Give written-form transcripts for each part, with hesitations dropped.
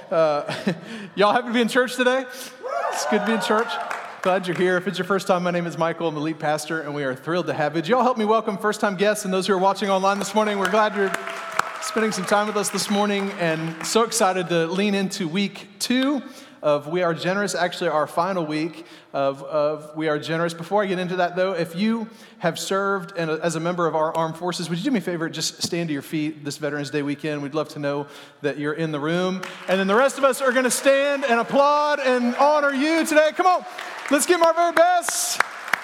Y'all happy to be in church today? It's good to be in church. Glad you're here. If it's your first time, my name is Michael. I'm the lead pastor, and we are thrilled to have you. Would y'all help me welcome first-time guests and those who are watching online this morning? We're glad you're spending some time with us this morning, and so excited to lean into week 2 of We Are Generous, actually our final week of We Are Generous. Before I get into that, though, if you have served as a member of our armed forces, would you do me a favor, just stand to your feet this Veterans Day weekend? We'd love to know that you're in the room. And then the rest of us are going to stand and applaud and honor you today. Come on, let's give them our very best.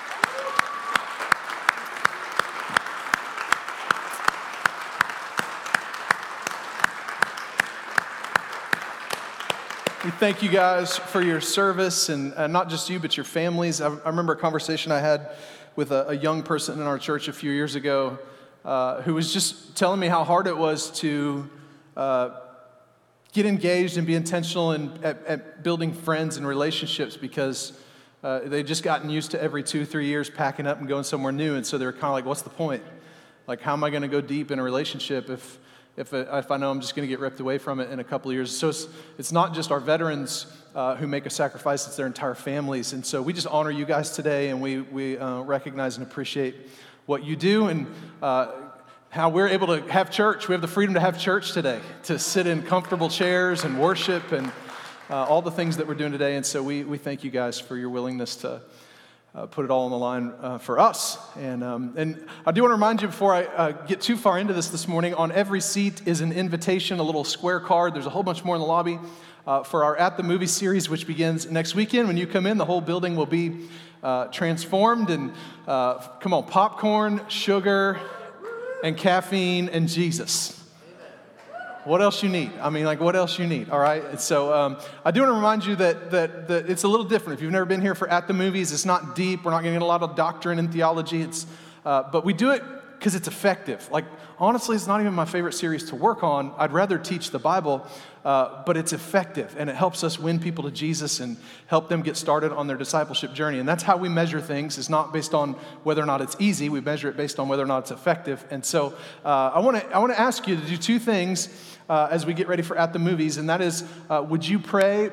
We thank you guys for your service, and not just you, but your families. I remember a conversation I had with a young person in our church a few years ago who was just telling me how hard it was to get engaged and be intentional at building friends and relationships because they'd just gotten used to every 2-3 years packing up and going somewhere new, and so they were kind of like, what's the point? Like, how am I going to go deep in a relationship if I know I'm just going to get ripped away from it in a couple of years? So it's not just our veterans who make a sacrifice, it's their entire families. And so we just honor you guys today, and we recognize and appreciate what you do and how we're able to have church. We have the freedom to have church today, to sit in comfortable chairs and worship and all the things that we're doing today. And so we thank you guys for your willingness to put it all on the line for us. And I do want to remind you before I get too far into this morning, on every seat is an invitation, a little square card. There's a whole bunch more in the lobby for our At the Movie series, which begins next weekend. When you come in, the whole building will be transformed. And come on, popcorn, sugar, and caffeine, and Jesus. What else you need? I mean, like, what else you need, all right? And so I do want to remind you that it's a little different. If you've never been here for At the Movies, it's not deep. We're not going to get a lot of doctrine and theology. But we do it because it's effective. Like, honestly, it's not even my favorite series to work on. I'd rather teach the Bible, but it's effective, and it helps us win people to Jesus and help them get started on their discipleship journey. And that's how we measure things. It's not based on whether or not it's easy. We measure it based on whether or not it's effective. And so I want to ask you to do two things as we get ready for At the Movies, and that is, would you pray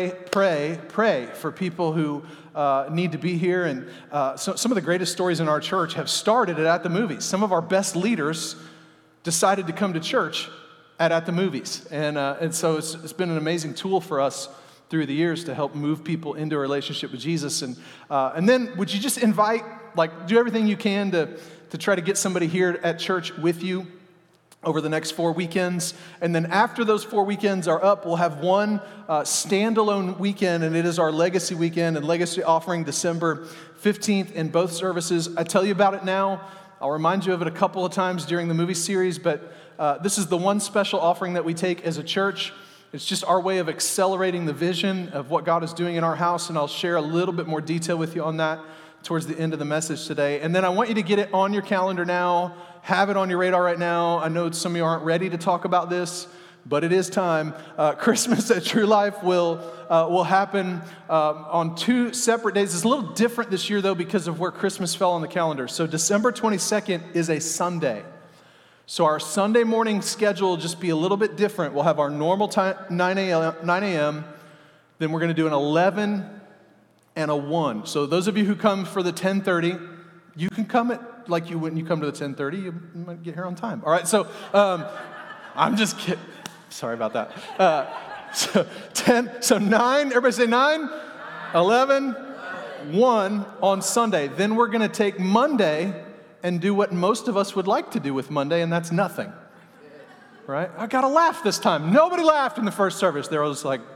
for people who need to be here? And so some of the greatest stories in our church have started at the Movies. Some of our best leaders decided to come to church at the Movies, and so it's been an amazing tool for us through the years to help move people into a relationship with Jesus. And then would you just invite, like, do everything you can to try to get somebody here at church with you over the next 4 weekends. And then after those 4 weekends are up, we'll have one standalone weekend, and it is our Legacy Weekend and Legacy Offering, December 15th in both services. I tell you about it now. I'll remind you of it a couple of times during the movie series, but this is the one special offering that we take as a church. It's just our way of accelerating the vision of what God is doing in our house, and I'll share a little bit more detail with you on that towards the end of the message today. And then I want you to get it on your calendar now, have it on your radar right now. I know some of you aren't ready to talk about this, but it is time. Christmas at True Life will happen on 2 separate days. It's a little different this year, though, because of where Christmas fell on the calendar. So December 22nd is a Sunday. So our Sunday morning schedule will just be a little bit different. We'll have our normal time, 9 a.m. Then we're going to do an 11 and a 1. So those of you who come for the 10:30, you can come at, like you when you come to the 10:30, you might get here on time. All right, so I'm just kidding. Sorry about that. So 9, everybody say 9, 11, 1 on Sunday. Then we're going to take Monday and do what most of us would like to do with Monday, and that's nothing. Right? I got to laugh this time. Nobody laughed in the first service. They're all just like,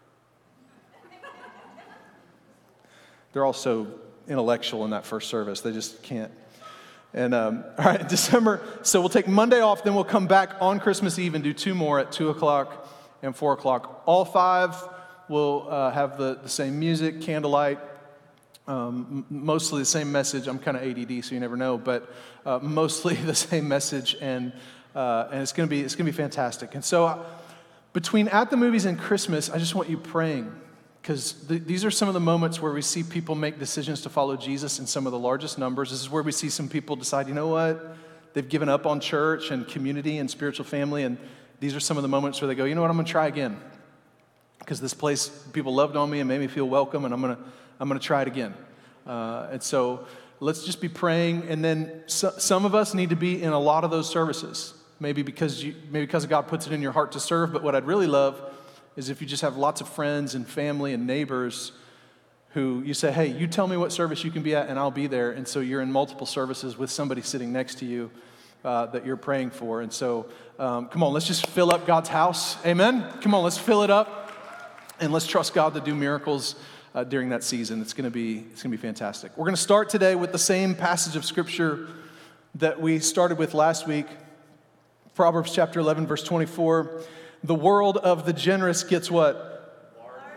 they're all so intellectual in that first service. They just can't. And all right, December, so we'll take Monday off, then we'll come back on Christmas Eve and do 2 more at 2 o'clock and 4 o'clock. All 5 will have the same music, candlelight, mostly the same message. I'm kind of ADD, so you never know, but mostly the same message, and it's gonna be fantastic. And so between At the Movies and Christmas, I just want you praying, because these are some of the moments where we see people make decisions to follow Jesus in some of the largest numbers. This is where we see some people decide, you know what, they've given up on church and community and spiritual family, and these are some of the moments where they go, you know what, I'm going to try again. because this place, people loved on me and made me feel welcome, and I'm gonna try it again. And so let's just be praying. And then some of us need to be in a lot of those services, maybe because God puts it in your heart to serve. But what I'd really love is if you just have lots of friends and family and neighbors who you say, hey, you tell me what service you can be at and I'll be there. And so you're in multiple services with somebody sitting next to you that you're praying for. And so come on, let's just fill up God's house. Amen? Come on, let's fill it up and let's trust God to do miracles during that season. It's gonna be fantastic. We're gonna start today with the same passage of scripture that we started with last week. Proverbs chapter 11, verse 24. The world of the generous gets what?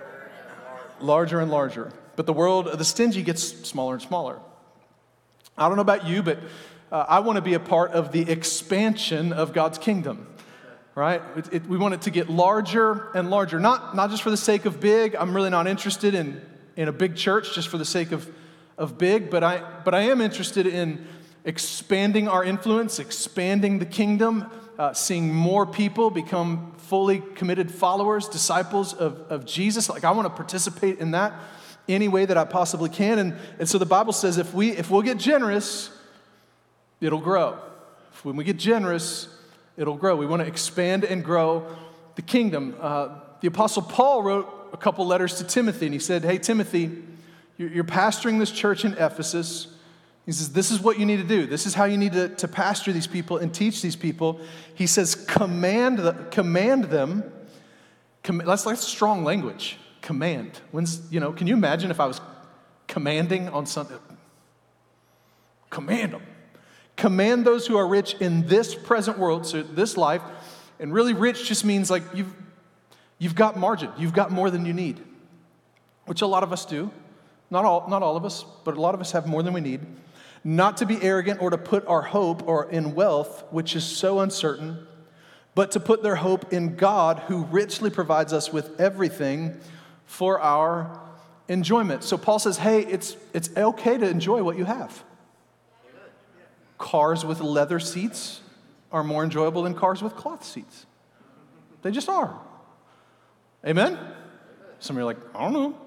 Larger and larger. But the world of the stingy gets smaller and smaller. I don't know about you, but I want to be a part of the expansion of God's kingdom, right? We want it to get larger and larger, not just for the sake of big. I'm really not interested in a big church just for the sake of big, but I am interested in expanding our influence, expanding the kingdom, seeing more people become fully committed followers, disciples of Jesus. Like, I want to participate in that any way that I possibly can. And so the Bible says if we'll get generous, it'll grow. When we get generous, it'll grow. We want to expand and grow the kingdom. The Apostle Paul wrote a couple letters to Timothy, and he said, hey, Timothy, you're pastoring this church in Ephesus. He says, this is what you need to do. This is how you need to pastor these people and teach these people. He says, command them. That's strong language. Command. Can you imagine if I was commanding on something? Command them. Command those who are rich in this present world, so this life. And really rich just means like you've got margin. You've got more than you need, which a lot of us do. Not all of us, but a lot of us have more than we need. Not to be arrogant or to put our hope or in wealth, which is so uncertain, but to put their hope in God, who richly provides us with everything for our enjoyment. So Paul says, hey, it's okay to enjoy what you have. Cars with leather seats are more enjoyable than cars with cloth seats. They just are. Amen? Some of you are like, I don't know.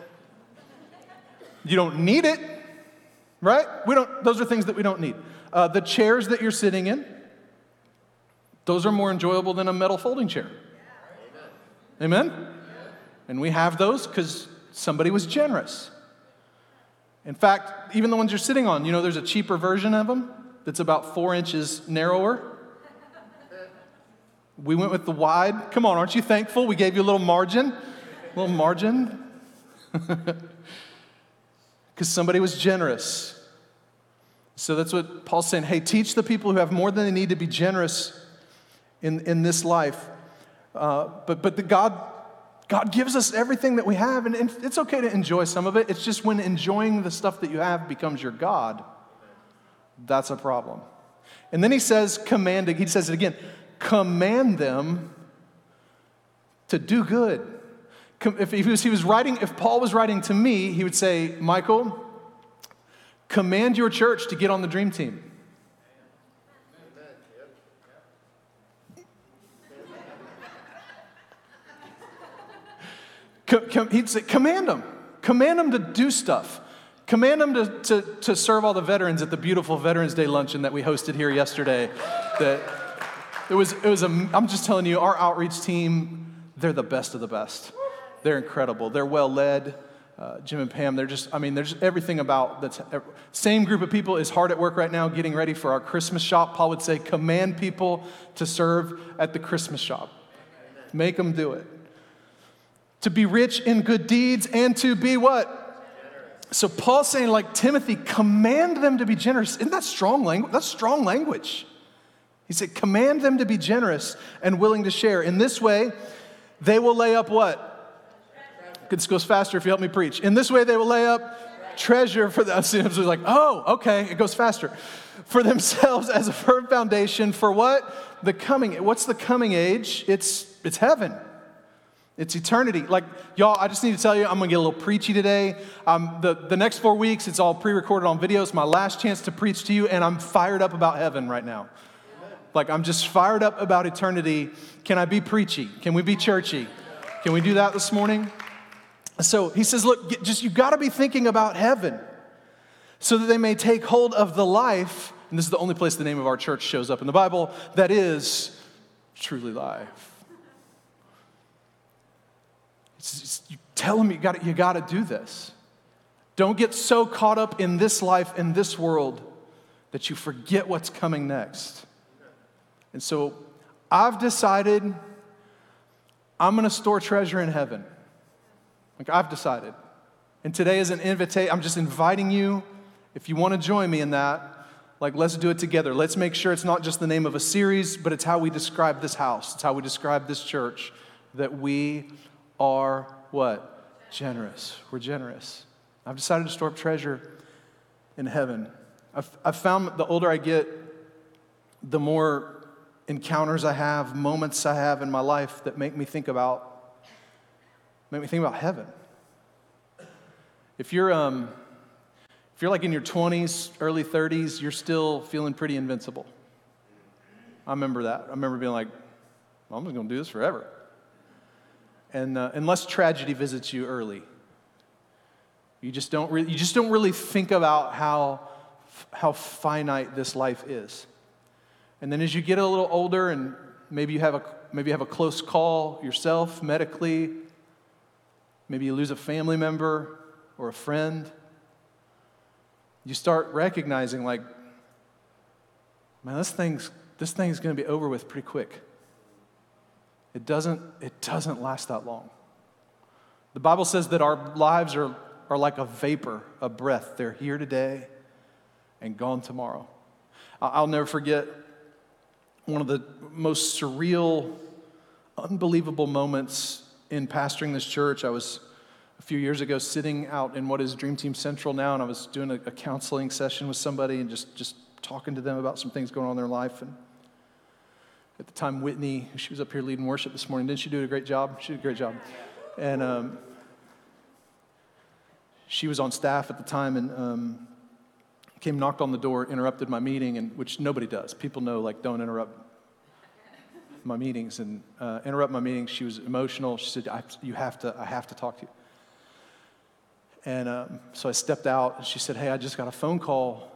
You don't need it, right? Those are things that we don't need. The chairs that you're sitting in, those are more enjoyable than a metal folding chair. Amen? And we have those because somebody was generous. In fact, even the ones you're sitting on, there's a cheaper version of them that's about 4 inches narrower. We went with the wide. Come on, aren't you thankful? We gave you a little margin. Because somebody was generous. So that's what Paul's saying. Hey, teach the people who have more than they need to be generous in this life. But God gives us everything that we have, and it's okay to enjoy some of it. It's just when enjoying the stuff that you have becomes your God, that's a problem. And then he says, he says it again, command them to do good. If Paul was writing to me, he would say, Michael, command your church to get on the dream team. He'd say, command them to do stuff. Command them to serve all the veterans at the beautiful Veterans Day luncheon that we hosted here yesterday. I'm just telling you, our outreach team, they're the best of the best. They're incredible. They're well led. Jim and Pam, there's everything about the same group of people is hard at work right now getting ready for our Christmas shop. Paul would say, command people to serve at the Christmas shop. Make them do it. To be rich in good deeds and to be what? So Paul's saying, like, Timothy, command them to be generous. Isn't that strong language? That's strong language. He said, command them to be generous and willing to share. In this way, they will lay up what? This goes faster if you help me preach. In this way, they will lay up treasure for them. I was like, oh, okay, it goes faster. For themselves as a firm foundation for what? What's the coming age? It's heaven. It's eternity. Like, y'all, I just need to tell you, I'm going to get a little preachy today. The next 4 weeks, it's all pre-recorded on video. It's my last chance to preach to you, and I'm fired up about heaven right now. Like, I'm just fired up about eternity. Can I be preachy? Can we be churchy? Can we do that this morning? So he says, look, you got to be thinking about heaven so that they may take hold of the life, and this is the only place the name of our church shows up in the Bible, that is truly life. You tell them you got to do this. Don't get so caught up in this life, in this world, that you forget what's coming next. And so I've decided I'm going to store treasure in heaven. Like I've decided. And today is an invitation. I'm just inviting you, if you want to join me in that, like let's do it together. Let's make sure it's not just the name of a series, but it's how we describe this house. It's how we describe this church, that we are what? Generous. We're generous. I've decided to store up treasure in heaven. I've found the older I get, the more encounters I have, moments I have in my life that make me think about heaven. If you're like in your 20s, early 30s, you're still feeling pretty invincible. I remember that. I remember being like, well, I'm just going to do this forever. And unless tragedy visits you early, you just don't really think about how finite this life is. And then as you get a little older, and maybe you have a close call yourself medically, maybe you lose a family member or a friend, you start recognizing like, man, this thing's going to be over with pretty quick. It doesn't last that long. The Bible says that our lives are like a vapor, a breath. They're here today and gone tomorrow. I'll never forget one of the most surreal, unbelievable moments in pastoring this church. I was a few years ago sitting out in what is Dream Team Central now, and I was doing a counseling session with somebody and just talking to them about some things going on in their life. And at the time, Whitney, she was up here leading worship this morning. Didn't she do a great job? She did a great job. And she was on staff at the time and came, knocked on the door, interrupted my meeting, and which nobody does. People know, like, don't interrupt my meetings. And interrupt my meeting. She was emotional. She said, I have to talk to you. And so I stepped out, and she said, hey, I just got a phone call.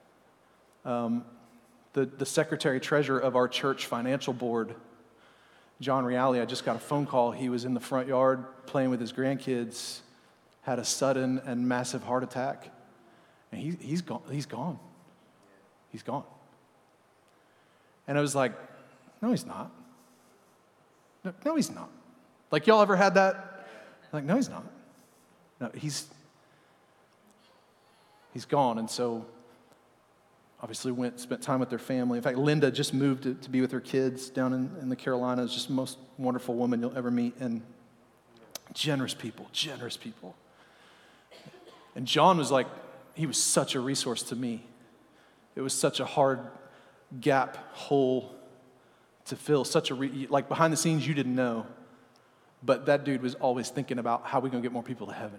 The secretary-treasurer of our church financial board, John Reale, I just got a phone call. He was in the front yard playing with his grandkids, had a sudden and massive heart attack, and he's gone. He's gone. He's gone. And I was like, no, he's not. No, he's not. Like, y'all ever had that? Like, no, he's not. No, he's gone. And so obviously spent time with their family. In fact, Linda just moved to be with her kids down in the Carolinas. Just the most wonderful woman you'll ever meet. And generous people. And John was like, he was such a resource to me. It was such a hard gap, hole to fill. Like behind the scenes, you didn't know. But that dude was always thinking about how we going to get more people to heaven.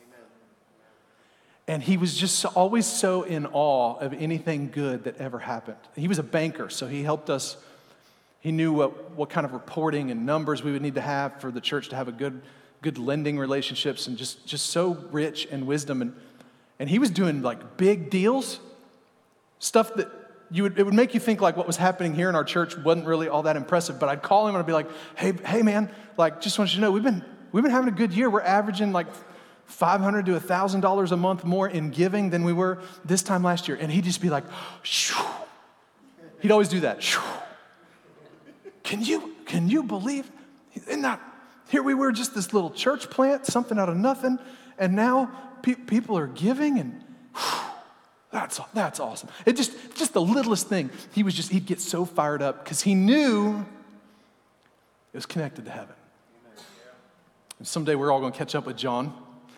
And he was just always so in awe of anything good that ever happened. He was a banker, so he helped us. He knew what kind of reporting and numbers we would need to have for the church to have a good lending relationships, and just so rich in wisdom. And he was doing like big deals, stuff that it would make you think like what was happening here in our church wasn't really all that impressive. But I'd call him and I'd be like, hey man, like just want you to know we've been having a good year. We're averaging like $500 to $1,000 a month more in giving than we were this time last year. And he'd just be like, shoo. He'd always do that. Shoo. Can you believe? Here we were, just this little church plant, something out of nothing, and now people are giving, and that's awesome. It just the littlest thing. He'd get so fired up because he knew it was connected to heaven. And someday we're all going to catch up with John.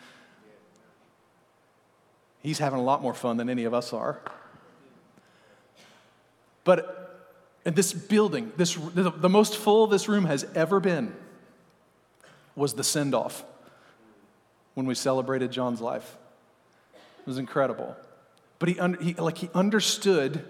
He's having a lot more fun than any of us are. But in this building, the most full this room has ever been was the send-off when we celebrated John's life. It was incredible. But he understood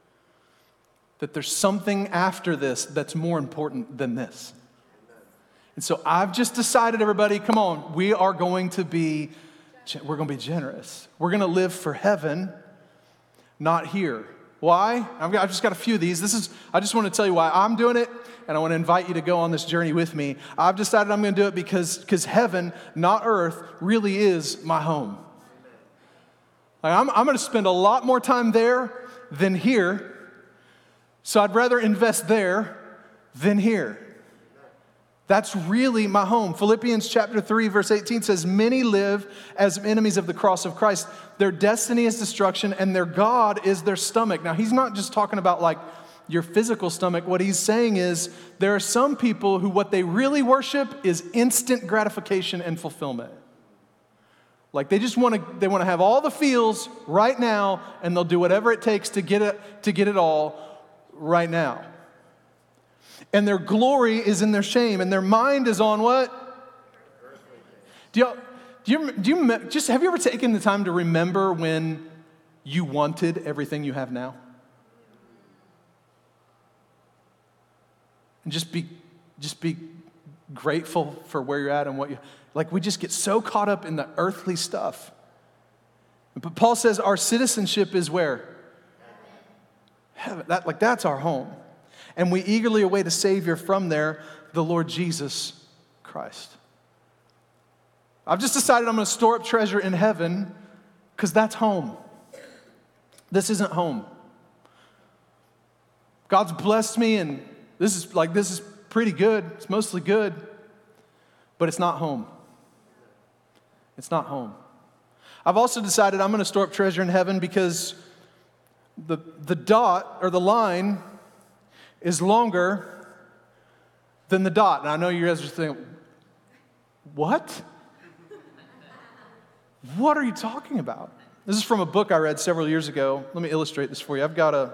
that there's something after this that's more important than this. And so I've just decided, everybody, come on, we're going to be generous. We're going to live for heaven, not here. Why? I've just got a few of these. I just want to tell you why I'm doing it, and I want to invite you to go on this journey with me. I've decided I'm going to do it because heaven, not earth, really is my home. Like I'm going to spend a lot more time there than here, so I'd rather invest there than here. That's really my home. Philippians chapter 3, verse 18 says, many live as enemies of the cross of Christ. Their destiny is destruction, and their God is their stomach. Now, he's not just talking about like your physical stomach. What he's saying is there are some people who what they really worship is instant gratification and fulfillment. Like they want to have all the feels right now, and they'll do whatever it takes to get it all right now. And their glory is in their shame, and their mind is on what? Have you ever taken the time to remember when you wanted everything you have now? And just be grateful for where you're at and what you like. We just get so caught up in the earthly stuff. But Paul says our citizenship is where? Heaven. That's our home. And we eagerly await a Savior from there, the Lord Jesus Christ. I've just decided I'm going to store up treasure in heaven because that's home. This isn't home. God's blessed me, and this is pretty good. It's mostly good, but it's not home. It's not home. I've also decided I'm going to store up treasure in heaven because the dot or the line is longer than the dot. And I know you guys are thinking, what? What are you talking about? This is from a book I read several years ago. Let me illustrate this for you. I've got a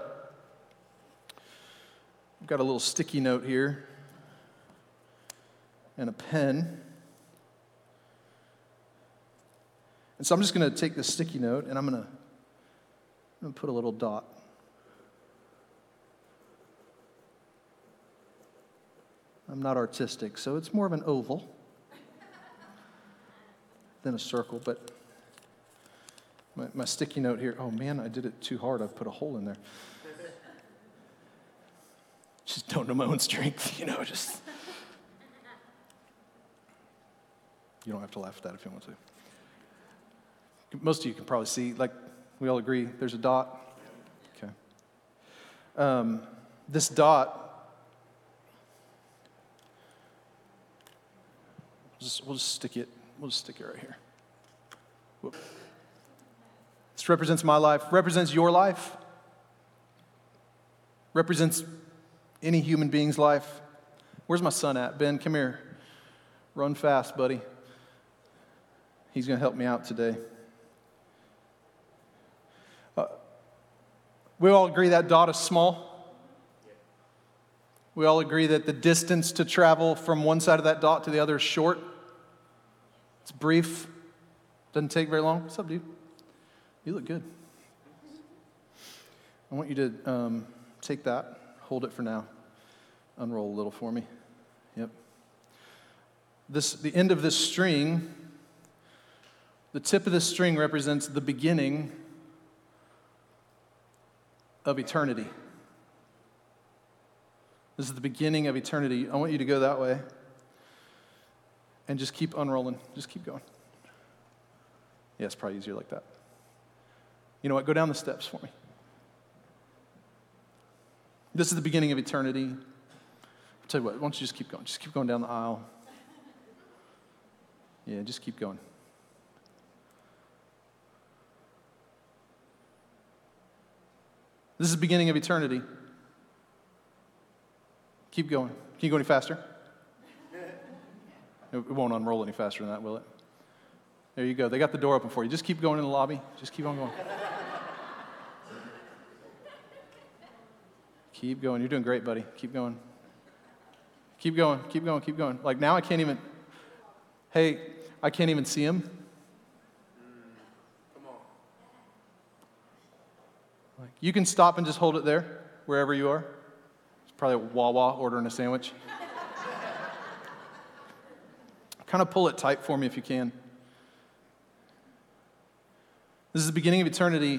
little sticky note here and a pen. And so I'm just going to take this sticky note and I'm going to put a little dot. I'm not artistic, so it's more of an oval than a circle, but my sticky note here, oh man, I did it too hard. I've put a hole in there. Just don't know my own strength, just. You don't have to laugh at that if you want to. Most of you can probably see, we all agree, there's a dot. Okay. This dot, we'll just stick it right here. Whoop. This represents my life, represents your life, represents any human being's life. Where's my son at? Ben, come here. Run fast, buddy. He's going to help me out today. We all agree that dot is small. We all agree that the distance to travel from one side of that dot to the other is short. It's brief. Doesn't take very long. What's up, dude? You look good. I want you to take that, hold it for now, unroll a little for me. Yep. The end of this string, the tip of this string represents the beginning of eternity. This is the beginning of eternity. I want you to go that way and just keep unrolling. Just keep going. Yeah, it's probably easier like that. You know what? Go down the steps for me. This is the beginning of eternity. I'll tell you what, why don't you just keep going? Just keep going down the aisle. Yeah, just keep going. This is the beginning of eternity. Keep going. Can you go any faster? It won't unroll any faster than that, will it? There you go. They got the door open for you. Just keep going in the lobby. Just keep on going. Keep going. You're doing great, buddy. Keep going. Keep going. Keep going. Keep going. Like now I can't even see him. Come on. Like, you can stop and just hold it there, wherever you are. It's probably a Wawa ordering a sandwich. Kind of pull it tight for me if you can. This is the beginning of eternity.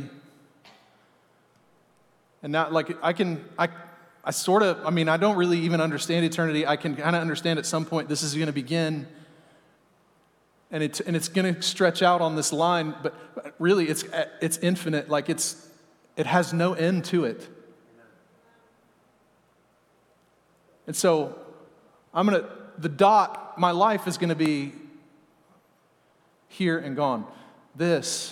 And now, like, I don't really even understand eternity. I can kind of understand at some point this is going to begin. And it's going to stretch out on this line, but really it's infinite. Like it has no end to it. And so the dot, my life is going to be here and gone. This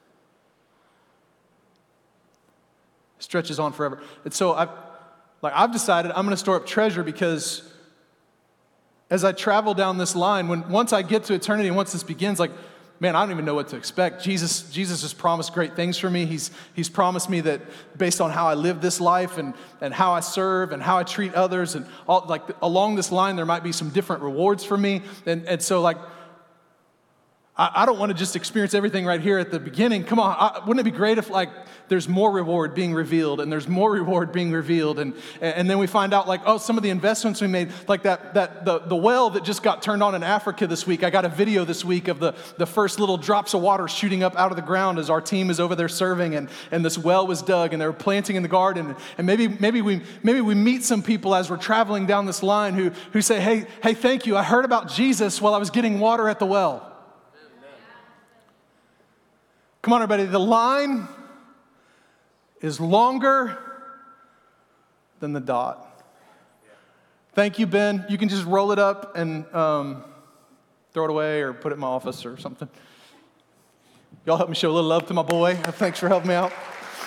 stretches on forever. And so I've decided I'm going to store up treasure, because as I travel down this line, once I get to eternity and once this begins, like, man, I don't even know what to expect. Jesus has promised great things for me. He's promised me that based on how I live this life and how I serve and how I treat others and all, like, along this line, there might be some different rewards for me. And so, like, I don't want to just experience everything right here at the beginning. Come on, wouldn't it be great if, like, there's more reward being revealed, and there's more reward being revealed, and then we find out, like, oh, some of the investments we made, like the well that just got turned on in Africa this week. I got a video this week of the first little drops of water shooting up out of the ground as our team is over there serving, and this well was dug, and they were planting in the garden, and maybe we meet some people as we're traveling down this line who say, hey, thank you. I heard about Jesus while I was getting water at the well. Come on, everybody. The line is longer than the dot. Thank you, Ben. You can just roll it up and throw it away or put it in my office or something. Y'all help me show a little love to my boy. Thanks for helping me out.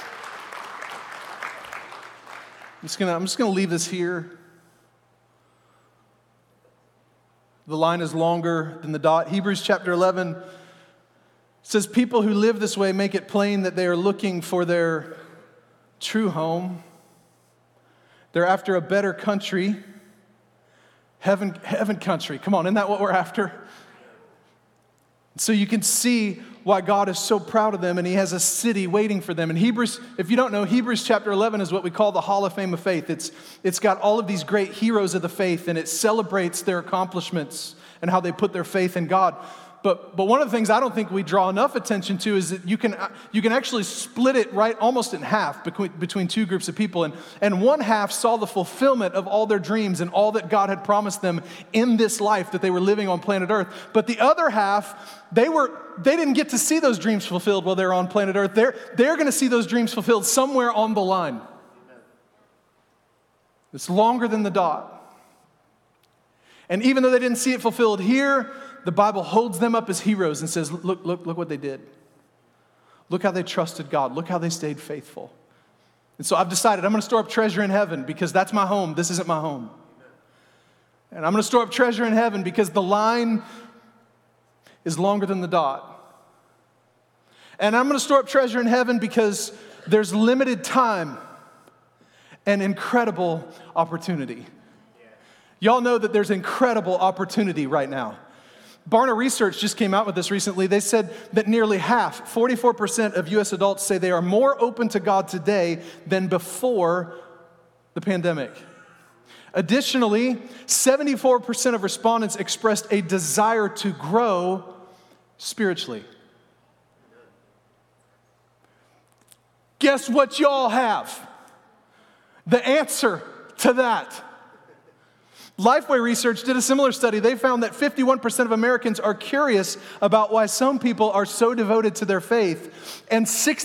I'm just gonna leave this here. The line is longer than the dot. Hebrews chapter 11 says, people who live this way make it plain that they are looking for their true home. They're after a better country, heaven country. Come on, isn't that what we're after? So you can see why God is so proud of them, and he has a city waiting for them. And Hebrews, if you don't know, Hebrews chapter 11 is what we call the Hall of Fame of Faith. It's got all of these great heroes of the faith, and it celebrates their accomplishments and how they put their faith in God. But one of the things I don't think we draw enough attention to is that you can actually split it right almost in half between two groups of people. And one half saw the fulfillment of all their dreams and all that God had promised them in this life that they were living on planet Earth. But the other half, they didn't get to see those dreams fulfilled while they were on planet Earth. They're going to see those dreams fulfilled somewhere on the line. It's longer than the dot. And even though they didn't see it fulfilled here, the Bible holds them up as heroes and says, look what they did. Look how they trusted God. Look how they stayed faithful. And so I've decided I'm going to store up treasure in heaven because that's my home. This isn't my home. And I'm going to store up treasure in heaven because the line is longer than the dot. And I'm going to store up treasure in heaven because there's limited time and incredible opportunity. Y'all know that there's incredible opportunity right now. Barna Research just came out with this recently. They said that nearly half, 44% of U.S. adults say they are more open to God today than before the pandemic. Additionally, 74% of respondents expressed a desire to grow spiritually. Guess what y'all have? The answer to that. Lifeway Research did a similar study. They found that 51% of Americans are curious about why some people are so devoted to their faith, and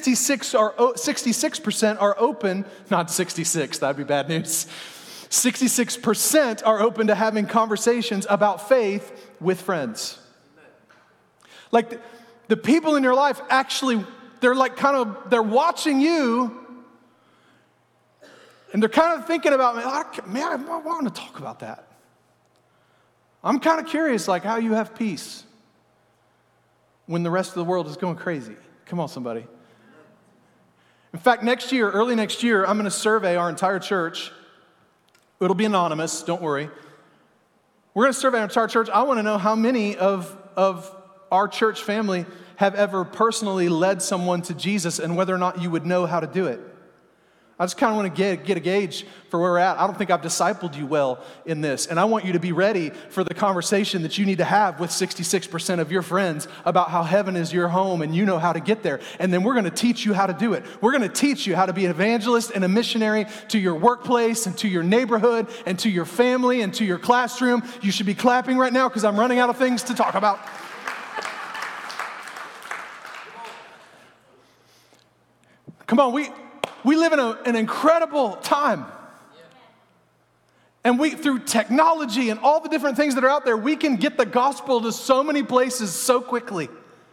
66% are open, not 66, that'd be bad news. 66% are open to having conversations about faith with friends. Like the people in your life actually, they're they're watching you. And they're kind of thinking about, man, I want to talk about that. I'm kind of curious, like, how you have peace when the rest of the world is going crazy. Come on, somebody. In fact, early next year, I'm going to survey our entire church. It'll be anonymous, don't worry. We're going to survey our entire church. I want to know how many of our church family have ever personally led someone to Jesus and whether or not you would know how to do it. I just kind of want to get a gauge for where we're at. I don't think I've discipled you well in this. And I want you to be ready for the conversation that you need to have with 66% of your friends about how heaven is your home and you know how to get there. And then we're going to teach you how to do it. We're going to teach you how to be an evangelist and a missionary to your workplace and to your neighborhood and to your family and to your classroom. You should be clapping right now because I'm running out of things to talk about. Come on, we live in an incredible time. And through technology and all the different things that are out there, we can get the gospel to so many places so quickly.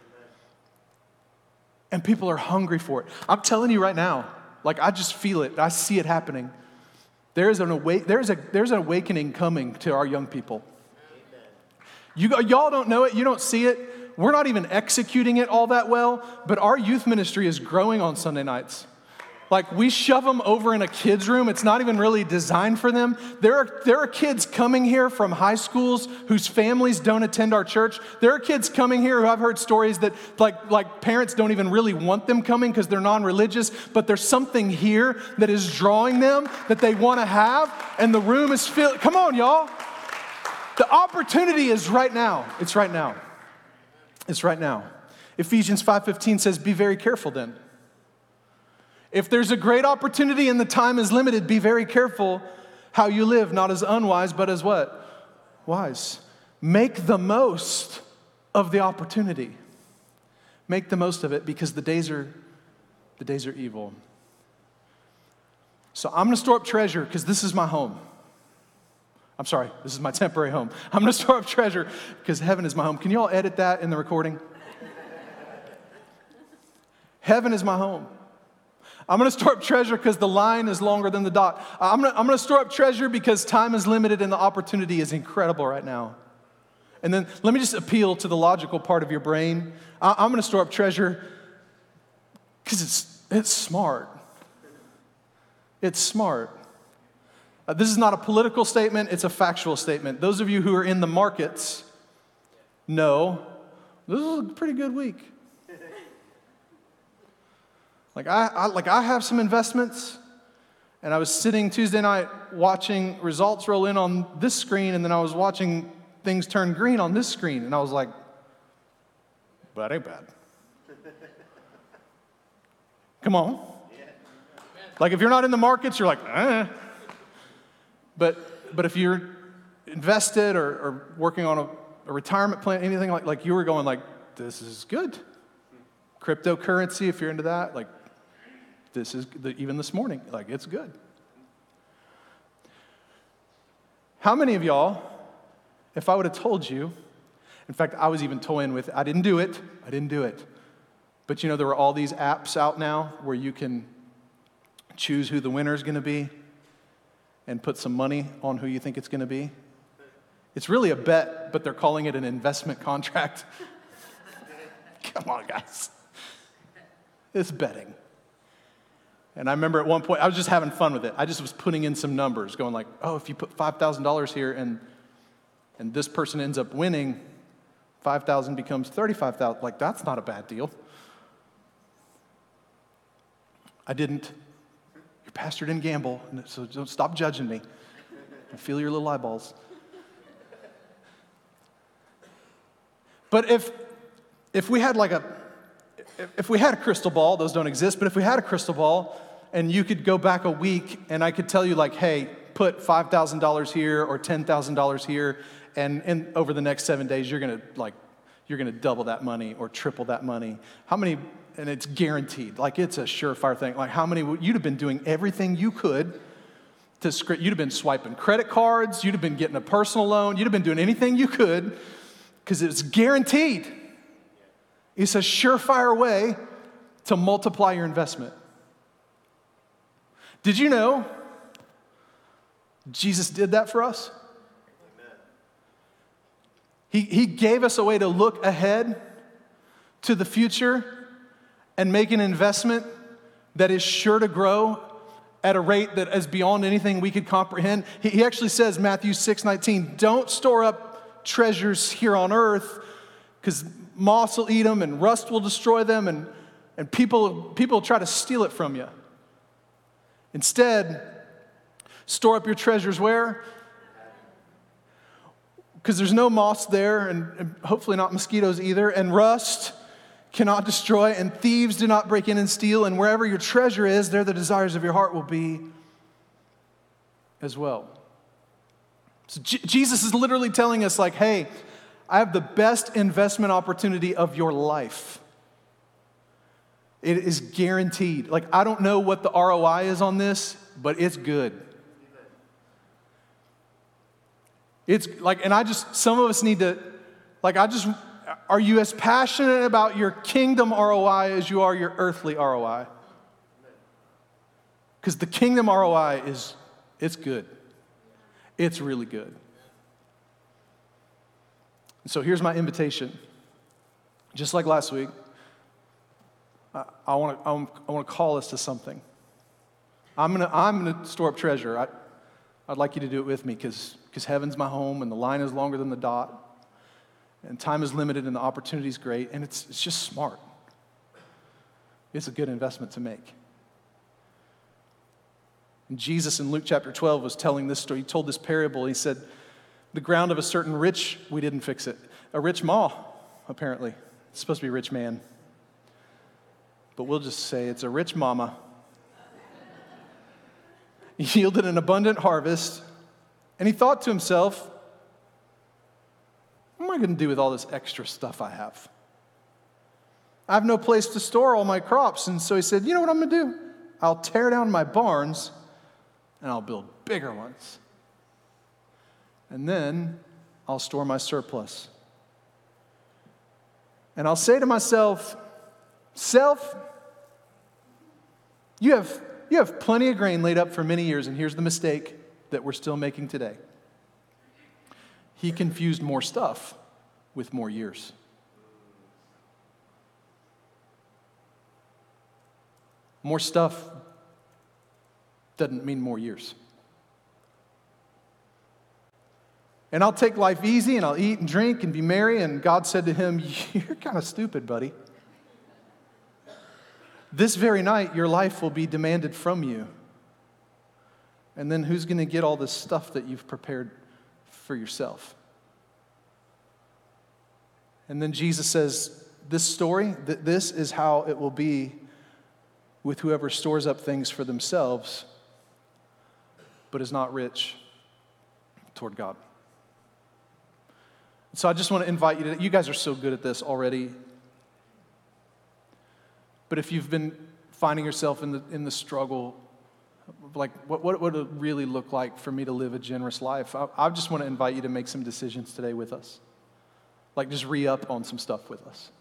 And people are hungry for it. I'm telling you right now, like I just feel it. I see it happening. There's an awakening coming to our young people. Y'all don't know it. You don't see it. We're not even executing it all that well, but our youth ministry is growing on Sunday nights. Like we shove them over in a kid's room. It's not even really designed for them. There are kids coming here from high schools whose families don't attend our church. There are kids coming here who I've heard stories that like parents don't even really want them coming because they're non-religious, but there's something here that is drawing them that they want to have, and the room is filled. Come on, y'all. The opportunity is right now. It's right now. It's right now. Ephesians 5:15 says, be very careful then. If there's a great opportunity and the time is limited, be very careful how you live, not as unwise, but as what? Wise. Make the most of the opportunity. Make the most of it because the days are evil. So I'm going to store up treasure because this is my home. I'm sorry, this is my temporary home. I'm going to store up treasure because heaven is my home. Can you all edit that in the recording? Heaven is my home. I'm going to store up treasure because the line is longer than the dot. I'm going to store up treasure because time is limited and the opportunity is incredible right now. And then let me just appeal to the logical part of your brain. I'm going to store up treasure because it's smart. It's smart. This is not a political statement. It's a factual statement. Those of you who are in the markets know this is a pretty good week. I have some investments, and I was sitting Tuesday night watching results roll in on this screen, and then I was watching things turn green on this screen, and I was like, that ain't bad. Come on. Like if you're not in the markets, you're like, eh. But if you're invested or working on a retirement plan, anything like you were going like, this is good. Cryptocurrency, if you're into that, like this is even this morning, like it's good. How many of y'all, if I would have told you, in fact, I was even toying with it. I didn't do it. But there were all these apps out now where you can choose who the winner is going to be and put some money on who you think it's going to be. It's really a bet, but they're calling it an investment contract. Come on, guys. It's betting. And I remember at one point, I was just having fun with it. I just was putting in some numbers, going like, oh, if you put $5,000 here and this person ends up winning, 5,000 becomes 35,000. Like, that's not a bad deal. I didn't. Your pastor didn't gamble, so don't stop judging me. I feel your little eyeballs. But if we had a crystal ball, those don't exist, but if we had a crystal ball and you could go back a week and I could tell you like, hey, put $5,000 here or $10,000 here, and over the next 7 days, you're gonna double that money or triple that money. How many, and it's guaranteed, like it's a surefire thing. Like how many, you'd have been doing everything you could to script, you'd have been swiping credit cards, you'd have been getting a personal loan, you'd have been doing anything you could because it's guaranteed. It's a surefire way to multiply your investment. Did you know Jesus did that for us? He gave us a way to look ahead to the future and make an investment that is sure to grow at a rate that is beyond anything we could comprehend. He actually says, Matthew 6:19, don't store up treasures here on earth because moths will eat them and rust will destroy them and people try to steal it from you. Instead, store up your treasures where? Because there's no moss there, and hopefully not mosquitoes either, and rust cannot destroy, and thieves do not break in and steal, and wherever your treasure is, there the desires of your heart will be as well. So Jesus is literally telling us, like, hey, I have the best investment opportunity of your life. It is guaranteed. Like, I don't know what the ROI is on this, but it's good. It's like, and some of us need to, are you as passionate about your kingdom ROI as you are your earthly ROI? Because the kingdom ROI it's good. It's really good. So here's my invitation. Just like last week, I want to call us to something. I'm gonna store up treasure. I'd like you to do it with me because heaven's my home and the line is longer than the dot, and time is limited and the opportunity is great, and it's just smart. It's a good investment to make. And Jesus in Luke chapter 12 was telling this story. He told this parable. He said, the ground of a certain rich, we didn't fix it. A rich ma, apparently. It's supposed to be a rich man. But we'll just say it's a rich mama. He yielded an abundant harvest, and he thought to himself, what am I going to do with all this extra stuff I have? I have no place to store all my crops. And so he said, you know what I'm going to do? I'll tear down my barns, and I'll build bigger ones. And then I'll store my surplus. And I'll say to myself, self, you have plenty of grain laid up for many years, and here's the mistake that we're still making today. He confused more stuff with more years. More stuff doesn't mean more years. And I'll take life easy, and I'll eat and drink and be merry, and God said to him, you're kind of stupid, buddy. This very night, your life will be demanded from you. And then who's going to get all this stuff that you've prepared for yourself? And then Jesus says, this story, this is how it will be with whoever stores up things for themselves, but is not rich toward God. So I just want to invite you you guys are so good at this already. But if you've been finding yourself in the struggle, like what would it really look like for me to live a generous life? I just want to invite you to make some decisions today with us. Like just re-up on some stuff with us.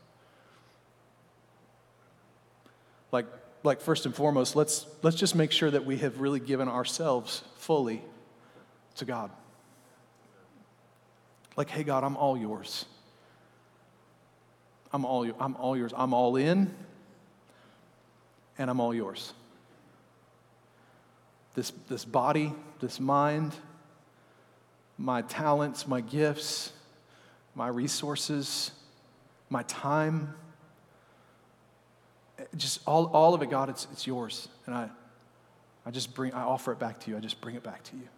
Like first and foremost, let's just make sure that we have really given ourselves fully to God. Like, hey God, I'm all yours. I'm all yours. I'm all in. And I'm all yours. This body, this mind, my talents, my gifts, my resources, my time, just all of it, God, it's yours. And I offer it back to you. I just bring it back to you.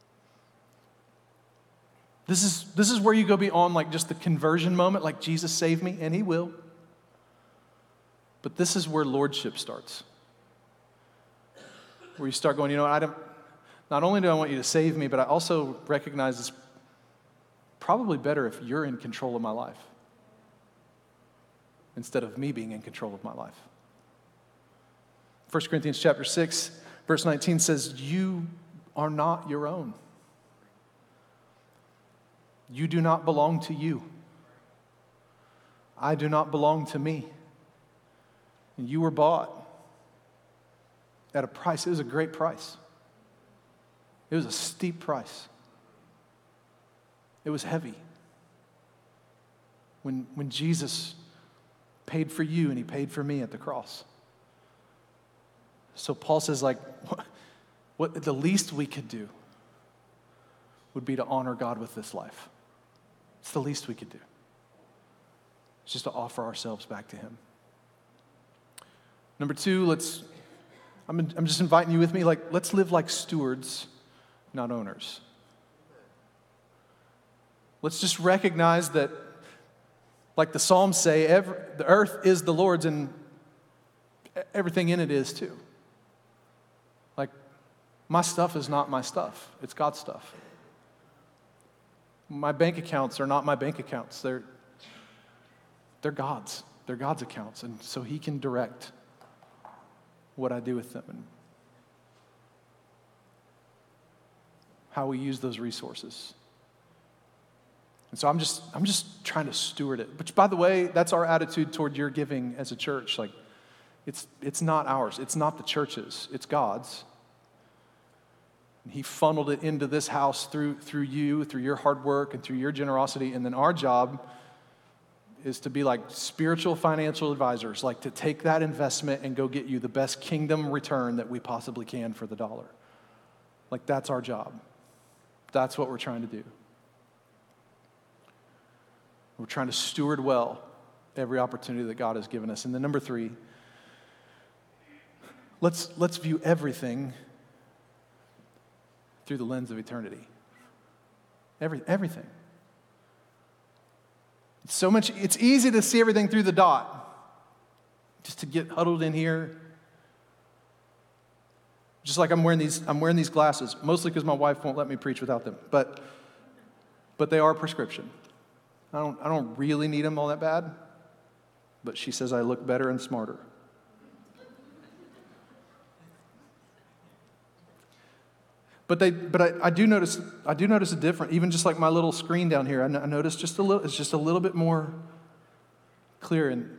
This is where you go beyond like just the conversion moment, like Jesus saved me, and he will. But this is where lordship starts. Where you start going, not only do I want you to save me, but I also recognize it's probably better if you're in control of my life instead of me being in control of my life. 1 Corinthians chapter 6, verse 19 says, you are not your own. You do not belong to you. I do not belong to me. And you were bought at a price. It was a great price. It was a steep price. It was heavy. When Jesus paid for you and he paid for me at the cross. So Paul says, like, what the least we could do would be to honor God with this life. It's the least we could do. It's just to offer ourselves back to him. Number two, let's I'm just inviting you with me, like, let's live like stewards, not owners. Let's just recognize that, like the Psalms say, the earth is the Lord's and everything in it is too. Like, my stuff is not my stuff. It's God's stuff. My bank accounts are not my bank accounts. They're God's. They're God's accounts. And so He can direct what I do with them and how we use those resources. And so I'm just trying to steward it. Which, by the way, that's our attitude toward your giving as a church. Like, it's not ours. It's not the church's. It's God's. And He funneled it into this house through you, through your hard work and through your generosity. And then our job is to be like spiritual financial advisors, like to take that investment and go get you the best kingdom return that we possibly can for the dollar. Like, that's our job. That's what we're trying to do. We're trying to steward well every opportunity that God has given us. And then number 3, let's view everything through the lens of eternity. Everything. It's easy to see everything through the dot, just to get huddled in here. Just like I'm wearing these glasses, mostly because my wife won't let me preach without them. But they are a prescription. I don't really need them all that bad, but she says I look better and smarter. But I do notice a difference. Even just like my little screen down here, I notice just a little. It's just a little bit more clear, and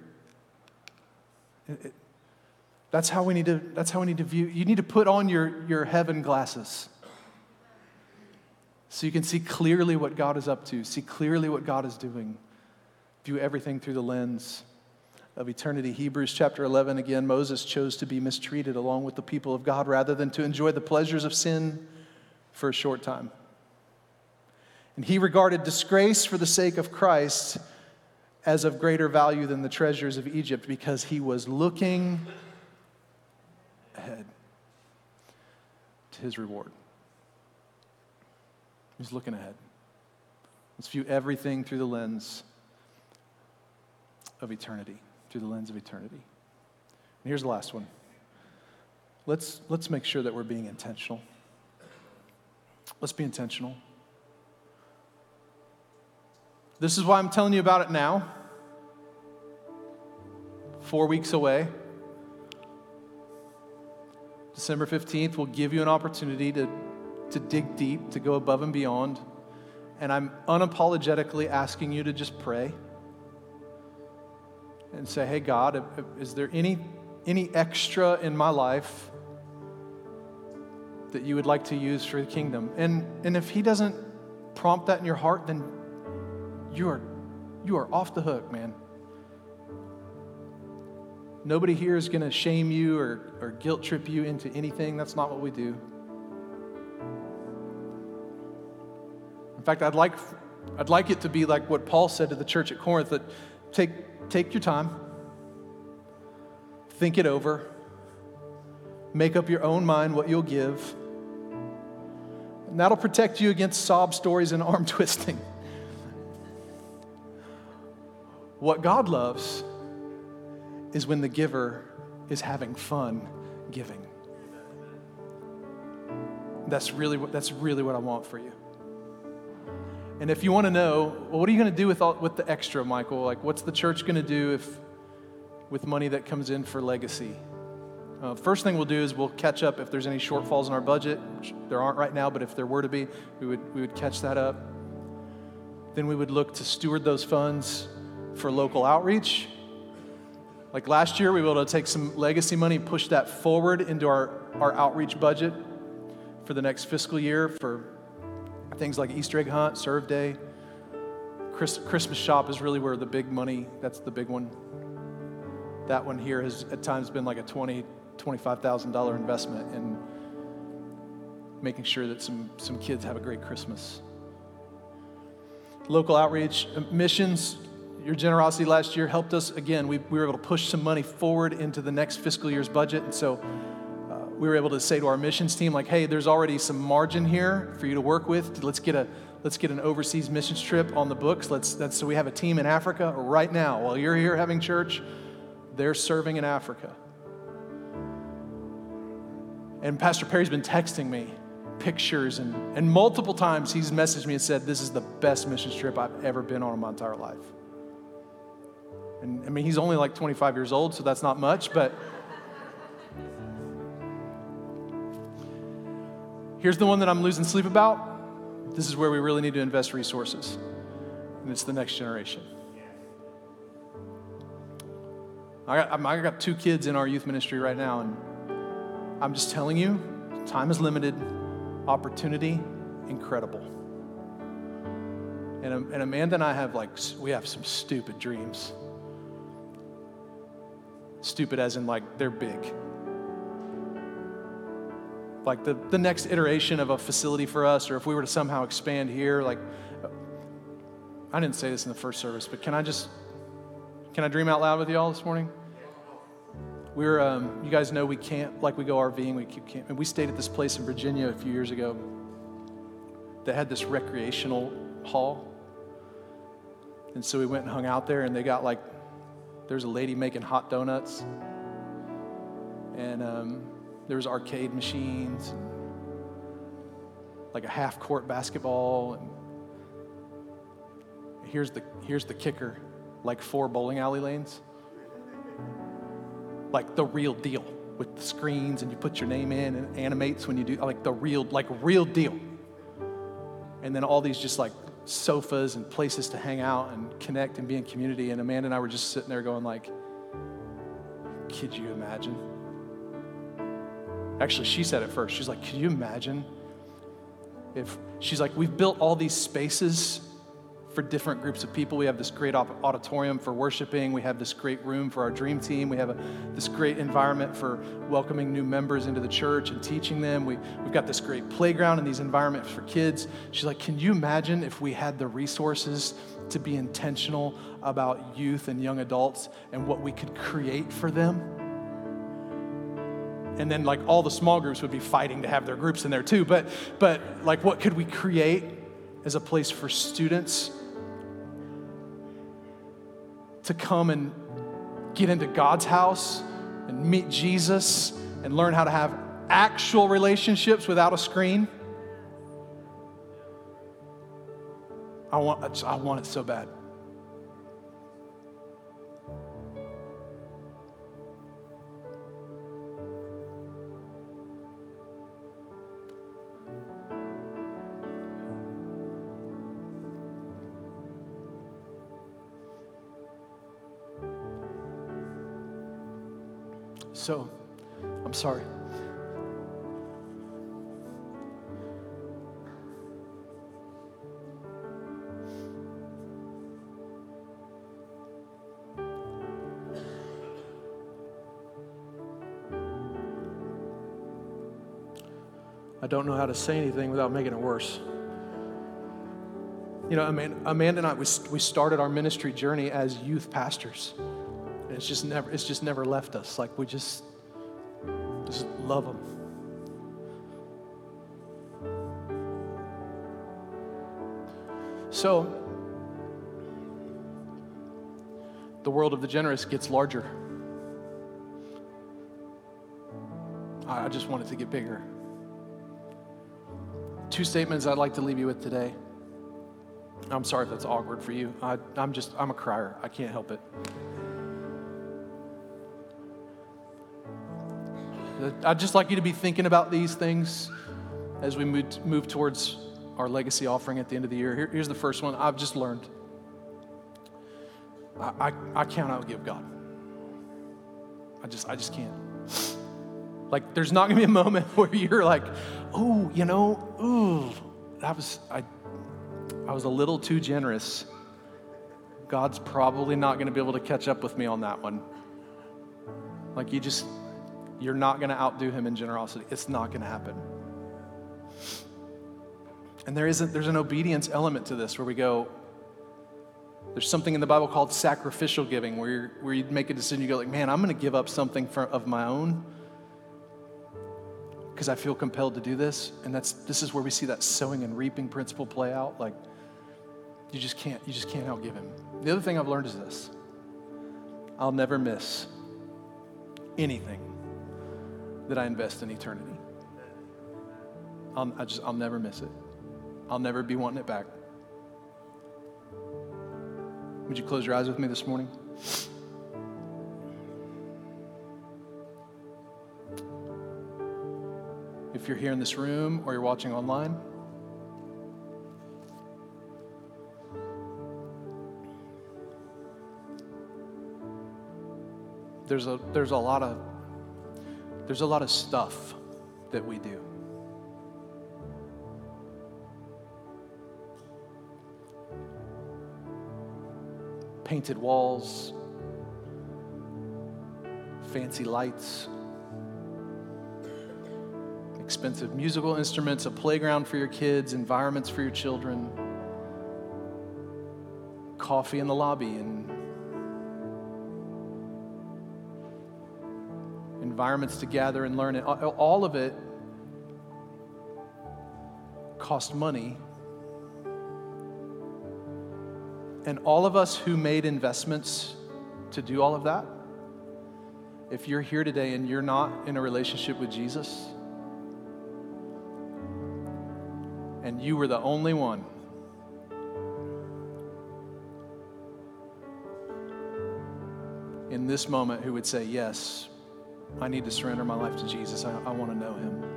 that's how we need to view. You need to put on your heaven glasses, so you can see clearly what God is up to. See clearly what God is doing. View everything through the lens of eternity. Hebrews chapter 11 again. Moses chose to be mistreated along with the people of God rather than to enjoy the pleasures of sin for a short time. And he regarded disgrace for the sake of Christ as of greater value than the treasures of Egypt, because he was looking ahead to his reward. He's looking ahead. Let's view everything through the lens of eternity, through the lens of eternity. And here's the last one. Let's make sure that we're being intentional. Let's be intentional. This is why I'm telling you about it now. 4 weeks away. December 15th will give you an opportunity to dig deep, to go above and beyond. And I'm unapologetically asking you to just pray and say, hey, God, is there any extra in my life that you would like to use for the kingdom? And if He doesn't prompt that in your heart, then you are off the hook, man. Nobody here is going to shame you or guilt trip you into anything. That's not what we do. In fact, I'd like it to be like what Paul said to the church at Corinth, that take your time, think it over, make up your own mind what you'll give, and that'll protect you against sob stories and arm twisting. What God loves is when the giver is having fun giving. That's really what I want for you. And if you want to know, well, what are you going to do with the extra, Michael? Like, what's the church going to do with money that comes in for legacy? First thing we'll do is we'll catch up if there's any shortfalls in our budget, which there aren't right now, but if there were to be, we would catch that up. Then we would look to steward those funds for local outreach. Like last year, we were able to take some legacy money and push that forward into our outreach budget for the next fiscal year for things like Easter egg hunt, Serve Day. Christmas shop is really where the big money, that's the big one. That one here has at times been like a $25,000 investment in making sure that some kids have a great Christmas. Local outreach, missions, your generosity last year helped us. Again, we were able to push some money forward into the next fiscal year's budget. And so we were able to say to our missions team, like, hey, there's already some margin here for you to work with. Let's get an overseas missions trip on the books. So we have a team in Africa right now. While you're here having church, they're serving in Africa. And Pastor Perry's been texting me pictures, and multiple times he's messaged me and said, this is the best missions trip I've ever been on in my entire life. And I mean, he's only like 25 years old, so that's not much, but here's the one that I'm losing sleep about. This is where we really need to invest resources, and it's the next generation. I got 2 kids in our youth ministry right now, and I'm just telling you, time is limited, opportunity incredible. And Amanda and I we have some stupid dreams. Stupid as in like they're big. Like the next iteration of a facility for us, or if we were to somehow expand here, like, I didn't say this in the first service, but can I dream out loud with y'all this morning? You guys know we camp, like we go RVing, we keep camping. And we stayed at this place in Virginia a few years ago that had this recreational hall. And so we went and hung out there, and they got there's a lady making hot donuts. And there was arcade machines, and like a half-court basketball. And here's the kicker, like 4 bowling alley lanes. Like the real deal with the screens, and you put your name in and it animates when you do, like real deal. And then all these just like sofas and places to hang out and connect and be in community. And Amanda and I were just sitting there going like, could you imagine? Actually, she said it first. She's like, could you imagine she's like, we've built all these spaces for different groups of people. We have this great auditorium for worshiping. We have this great room for our dream team. We have this great environment for welcoming new members into the church and teaching them. We've got this great playground and these environments for kids. She's like, can you imagine if we had the resources to be intentional about youth and young adults and what we could create for them? And then like all the small groups would be fighting to have their groups in there too. But like, what could we create as a place for students to come and get into God's house and meet Jesus and learn how to have actual relationships without a screen? I want it so bad. So, I'm sorry. I don't know how to say anything without making it worse. You know, Amanda and I, we started our ministry journey as youth pastors. And it's just never left us. Like, we just love them. So, the world of the generous gets larger. I just want it to get bigger. 2 statements I'd like to leave you with today. I'm sorry if that's awkward for you. I'm a crier. I can't help it. I'd just like you to be thinking about these things as we move towards our legacy offering at the end of the year. Here's the first one. I've just learned. I can't outgive God. I just can't. Like, there's not gonna be a moment where you're like, oh, I was a little too generous. God's probably not gonna be able to catch up with me on that one. Like, you're not gonna outdo him in generosity. It's not gonna happen. And there's an obedience element to this where we go, there's something in the Bible called sacrificial giving where you make a decision, you go like, man, I'm gonna give up something of my own because I feel compelled to do this. And this is where we see that sowing and reaping principle play out. Like, you just can't outgive him. The other thing I've learned is this: I'll never miss anything that I invest in eternity. I'll never miss it. I'll never be wanting it back. Would you close your eyes with me this morning? If you're here in this room or you're watching online, there's a lot of stuff that we do. Painted walls, fancy lights, expensive musical instruments, a playground for your kids, environments for your children, coffee in the lobby, and environments to gather and learn. All of it cost money. And all of us who made investments to do all of that, if you're here today and you're not in a relationship with Jesus, and you were the only one in this moment who would say, yes, I need to surrender my life to Jesus. I want to know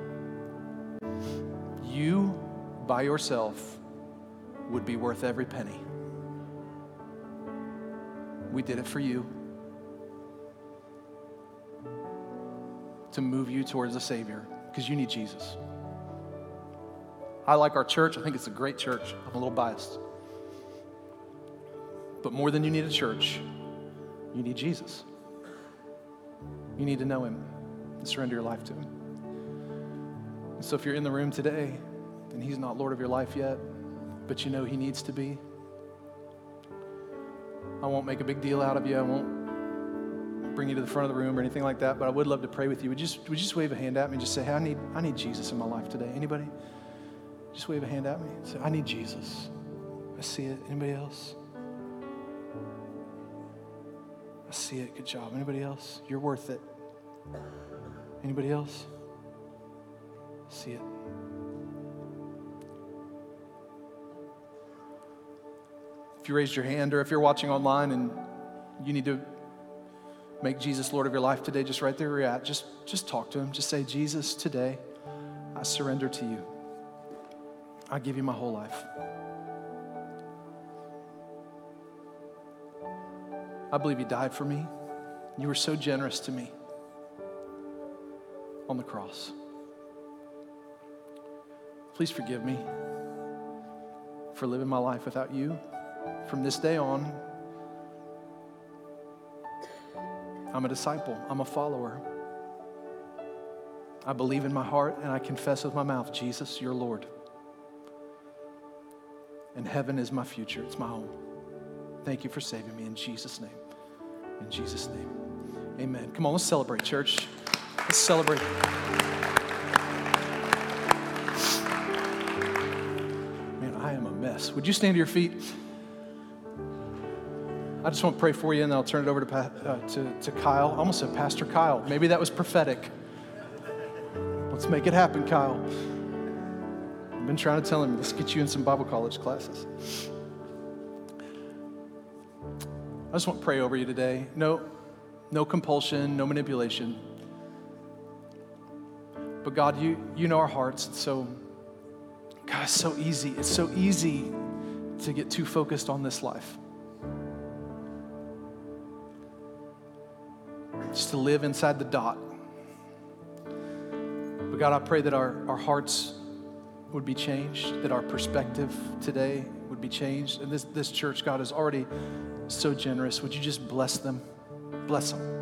him. You, by yourself, would be worth every penny. We did it for you, to move you towards a Savior, because you need Jesus. I like our church. I think it's a great church. I'm a little biased. But more than you need a church, you need Jesus. You need to know him and surrender your life to him. And so if you're in the room today and he's not Lord of your life yet, but you know he needs to be, I won't make a big deal out of you. I won't bring you to the front of the room or anything like that, but I would love to pray with you. Would you just wave a hand at me and just say, hey, I need Jesus in my life today? Anybody? Just wave a hand at me and say, I need Jesus. I see it. Anybody else? I see it. Good job. Anybody else? You're worth it. Anybody else? I see it. If you raised your hand, or if you're watching online and you need to make Jesus Lord of your life today, just right there where you're at, just talk to him. Just say, Jesus, today I surrender to you. I give you my whole life. I believe you died for me. You were so generous to me on the cross. Please forgive me for living my life without you. From this day on, I'm a disciple. I'm a follower. I believe in my heart and I confess with my mouth, Jesus, you're Lord. And heaven is my future. It's my home. Thank you for saving me in Jesus' name. In Jesus' name. Amen. Come on, let's celebrate, church. Let's celebrate. Man, I am a mess. Would you stand to your feet? I just want to pray for you, and then I'll turn it over to Kyle. I almost said Pastor Kyle. Maybe that was prophetic. Let's make it happen, Kyle. I've been trying to tell him, let's get you in some Bible college classes. I just want to pray over you today. No compulsion, no manipulation. But God, you know our hearts. So, God, it's so easy. It's so easy to get too focused on this life. Just to live inside the dot. But God, I pray that our hearts would be changed, that our perspective today would be changed. And this church, God, is already so generous. Would you just bless them? Bless them.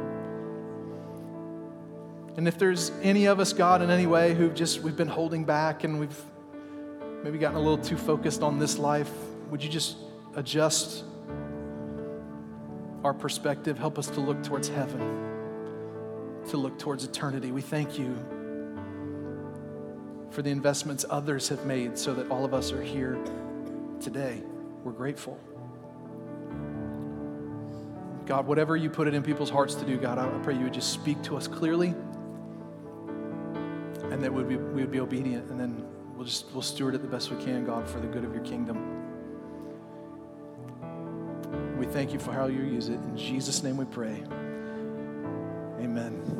And if there's any of us, God, in any way we've been holding back and we've maybe gotten a little too focused on this life, would you just adjust our perspective? Help us to look towards heaven, to look towards eternity. We thank you for the investments others have made so that all of us are here today. We're grateful. God, whatever you put it in people's hearts to do, God, I pray you would just speak to us clearly and that we would be obedient, and then we'll steward it the best we can, God, for the good of your kingdom. We thank you for how you use it. In Jesus' name we pray. Amen.